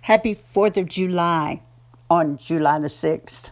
Happy 4th of July on July the 6th.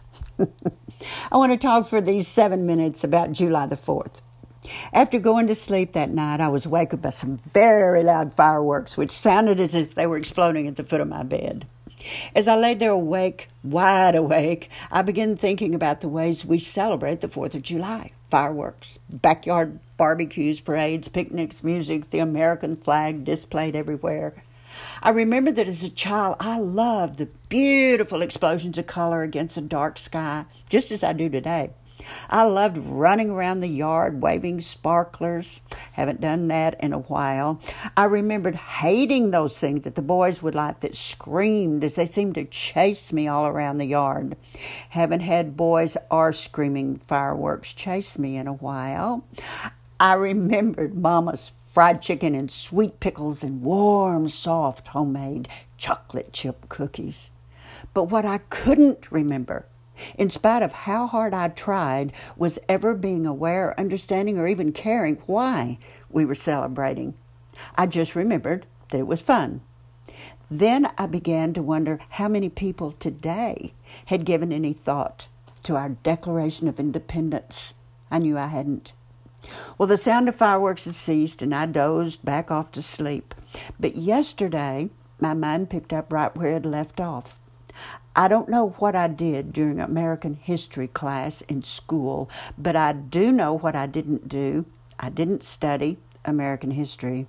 I want to talk for these 7 minutes about July the 4th. After going to sleep that night, I was wakened by some very loud fireworks, which sounded as if they were exploding at the foot of my bed. As I lay there awake, wide awake, I began thinking about the ways we celebrate the 4th of July. Fireworks, backyard barbecues, parades, picnics, music, the American flag displayed everywhere. I remember that as a child, I loved the beautiful explosions of color against a dark sky, just as I do today. I loved running around the yard, waving sparklers. Haven't done that in a while. I remembered hating those things that the boys would light that screamed as they seemed to chase me all around the yard. Haven't had boys or screaming fireworks chase me in a while. I remembered Mama's fried chicken and sweet pickles and warm, soft, homemade chocolate chip cookies. But what I couldn't remember, in spite of how hard I tried, was ever being aware, understanding, or even caring why we were celebrating. I just remembered that it was fun. Then I began to wonder how many people today had given any thought to our Declaration of Independence. I knew I hadn't. Well, the sound of fireworks had ceased, and I dozed back off to sleep. But yesterday, my mind picked up right where it had left off. I don't know what I did during American history class in school, but I do know what I didn't do. I didn't study American history.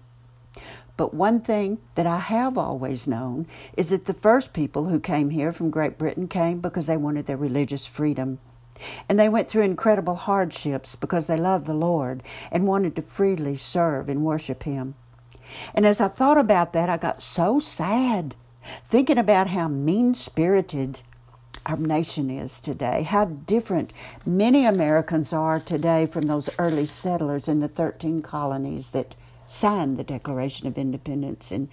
But one thing that I have always known is that the first people who came here from Great Britain came because they wanted their religious freedom. And they went through incredible hardships because they loved the Lord and wanted to freely serve and worship Him. And as I thought about that, I got so sad, thinking about how mean-spirited our nation is today, how different many Americans are today from those early settlers in the 13 colonies that signed the Declaration of Independence in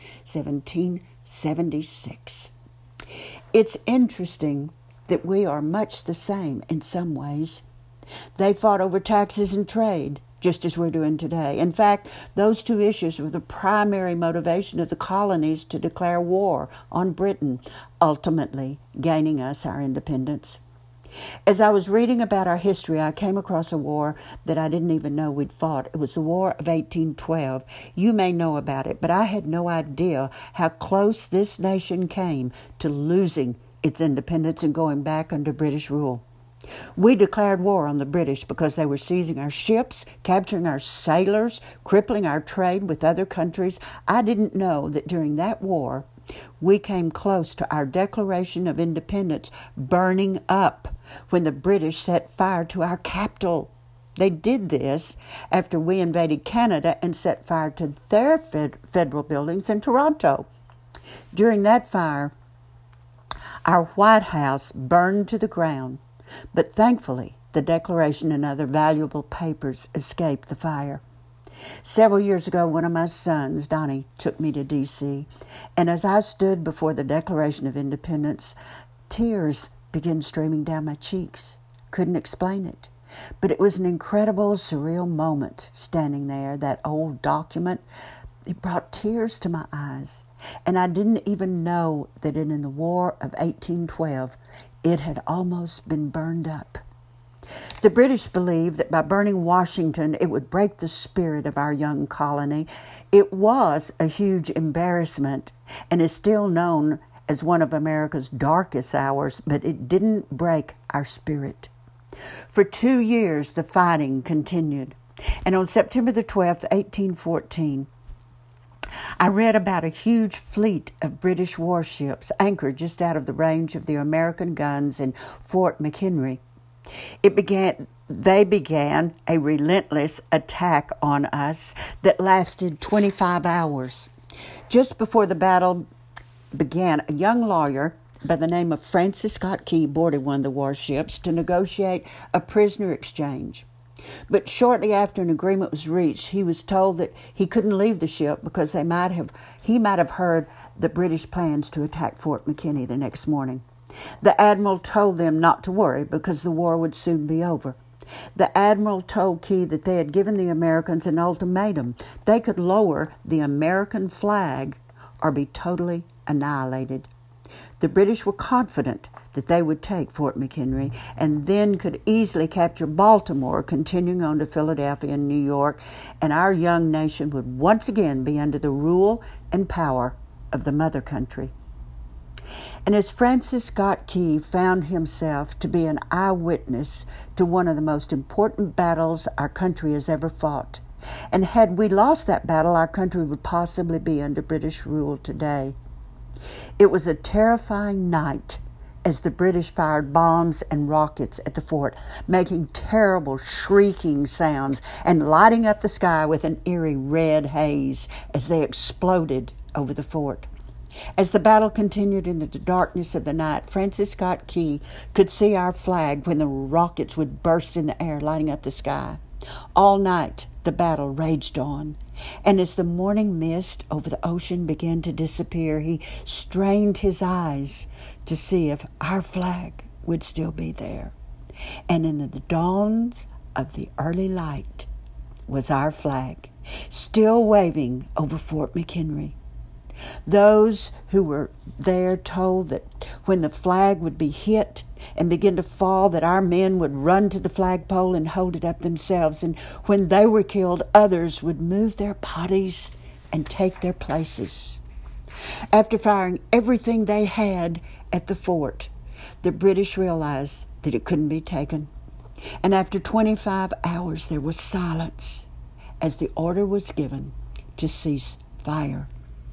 1776. It's interesting that we are much the same in some ways. They fought over taxes and trade, just as we're doing today. In fact, those two issues were the primary motivation of the colonies to declare war on Britain, ultimately gaining us our independence. As I was reading about our history, I came across a war that I didn't even know we'd fought. It was the War of 1812. You may know about it, but I had no idea how close this nation came to losing its independence and going back under British rule. We declared war on the British because they were seizing our ships, capturing our sailors, crippling our trade with other countries. I didn't know that during that war, we came close to our Declaration of Independence burning up when the British set fire to our capital. They did this after we invaded Canada and set fire to their federal buildings in Toronto. During that fire, our White House burned to the ground, but thankfully the Declaration and other valuable papers escaped the fire. Several years ago, one of my sons, Donnie, took me to D.C., and as I stood before the Declaration of Independence, tears began streaming down my cheeks. Couldn't explain it, but it was an incredible, surreal moment standing there, that old document. It brought tears to my eyes, and I didn't even know that in the War of 1812, it had almost been burned up. The British believed that by burning Washington, it would break the spirit of our young colony. It was a huge embarrassment and is still known as one of America's darkest hours, but it didn't break our spirit. For 2 years, the fighting continued, and on September the 12th, 1814, I read about a huge fleet of British warships anchored just out of the range of the American guns in Fort McHenry. They began a relentless attack on us that lasted 25 hours. Just before the battle began, a young lawyer by the name of Francis Scott Key boarded one of the warships to negotiate a prisoner exchange. But shortly after an agreement was reached, he was told that he couldn't leave the ship because he might have heard the British plans to attack Fort McKinney the next morning. The admiral told them not to worry because the war would soon be over. The admiral told Key that they had given the Americans an ultimatum. They could lower the American flag or be totally annihilated. The British were confident that they would take Fort McHenry and then could easily capture Baltimore, continuing on to Philadelphia and New York, and our young nation would once again be under the rule and power of the mother country. And as Francis Scott Key found himself to be an eyewitness to one of the most important battles our country has ever fought, and had we lost that battle, our country would possibly be under British rule today. It was a terrifying night as the British fired bombs and rockets at the fort, making terrible shrieking sounds and lighting up the sky with an eerie red haze as they exploded over the fort. As the battle continued in the darkness of the night, Francis Scott Key could see our flag when the rockets would burst in the air, lighting up the sky. All night, the battle raged on, and as the morning mist over the ocean began to disappear, he strained his eyes to see if our flag would still be there. And in the dawns of the early light was our flag, still waving over Fort McHenry. Those who were there told that when the flag would be hit and begin to fall, that our men would run to the flagpole and hold it up themselves. And when they were killed, others would move their bodies and take their places. After firing everything they had at the fort, the British realized that it couldn't be taken. And after 25 hours, there was silence as the order was given to cease fire.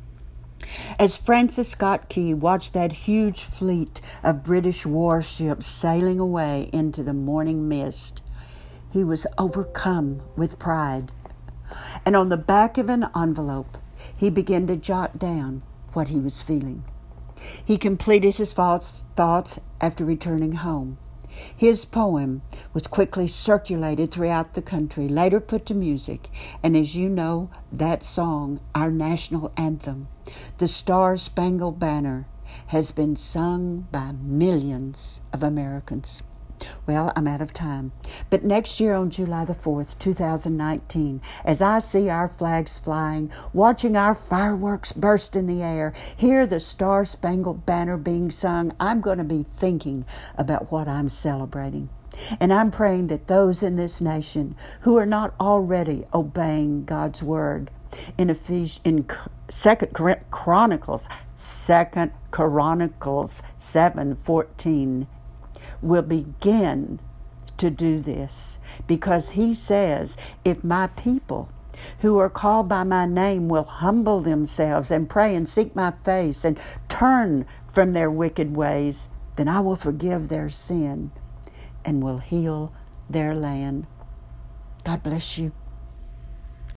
As Francis Scott Key watched that huge fleet of British warships sailing away into the morning mist, he was overcome with pride. And on the back of an envelope, he began to jot down what he was feeling. He completed his thoughts after returning home. His poem was quickly circulated throughout the country, later put to music, and as you know, that song, our national anthem, the Star-Spangled Banner, has been sung by millions of Americans. Well, I'm out of time. But next year on July the 4th, 2019, as I see our flags flying, watching our fireworks burst in the air, hear the Star-Spangled Banner being sung, I'm going to be thinking about what I'm celebrating. And I'm praying that those in this nation who are not already obeying God's word, in Second Chronicles 7:14, will begin to do this, because he says, if my people who are called by my name will humble themselves and pray and seek my face and turn from their wicked ways, then I will forgive their sin and will heal their land. God bless you.